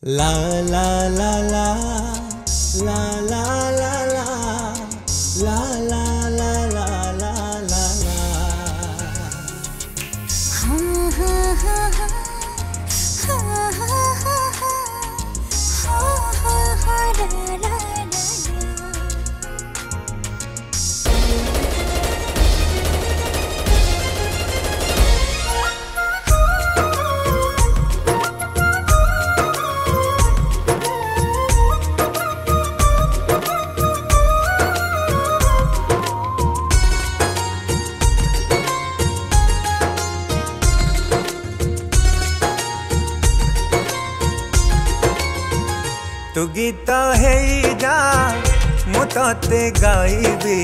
La la la la la la la la la la la la la la la ha ha ha ha ha ha ha ha la la तू गीत है जा मुते गाइबी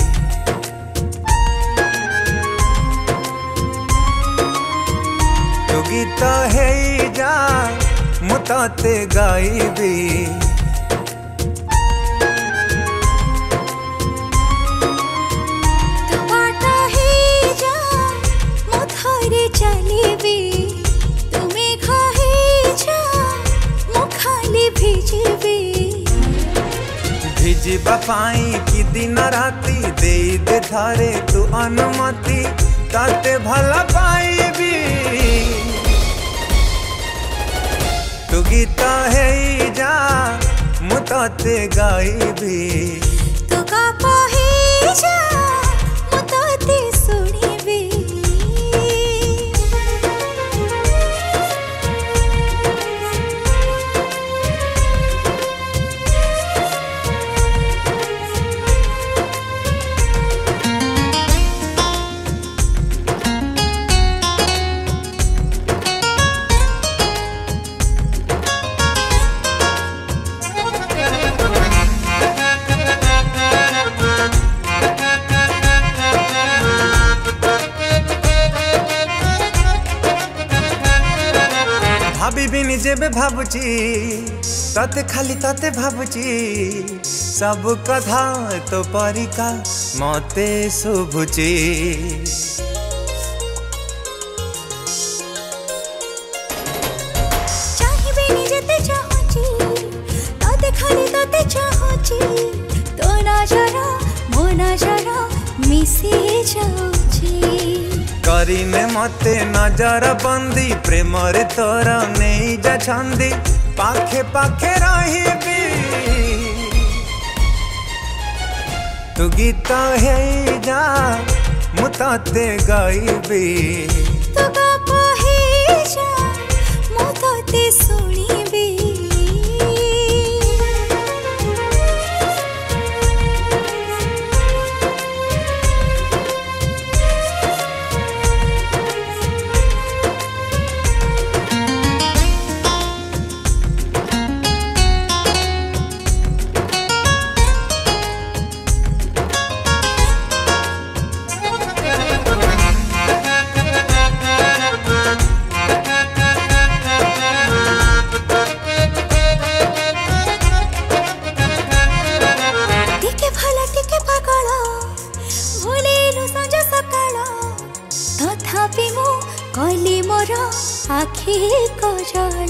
तू गीत है जा मुते गाइबी तू बाटा है जा मुथरे चलीबी तुम्हें खाहे जा मुखाली भिजबी भिजबा पाई कि दिन राती दे दे थारे तू अनुमति ताते भला पाइबी तू गीत है जा मुते गाइबी तू का पाहे जा मुते सुनिबी भाभी निजे बे भाबुची तते खाली तते भाबुची सब कथा तो परिका मते शुभुची चाहिबे निजे ते चाहूची तते खाली तते चाहूची तो नजरा मो नजरा मिसी जाऊची करीने मते नजर बंदी प्रेम रे तोर नहीं जा छंदी पाखे पाखे रहिबी तू गीत है जा मुते गाइबी तू का पाहे जा मुते सुनिबी तथापि मु कली मोर आखि कजल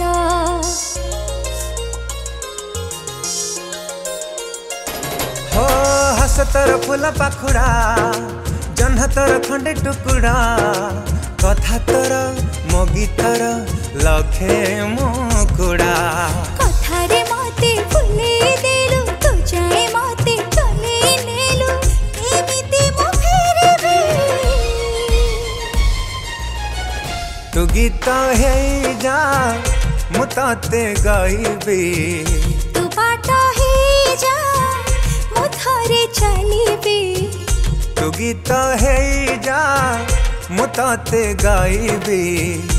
हो हस तोर फूल पाखुड़ा जह्न तोर खंडे टुकुड़ा कथा तोर मो गीतर लखे मुकुड़ा कथारे मते फुले देलु तू जाए मते चले नेलु एमिति मो फेरबी तू गीत है जा मुते गाइबी तू बाटा है जा मुथरे चलीबी तू गीत है जा मुते गाइबी।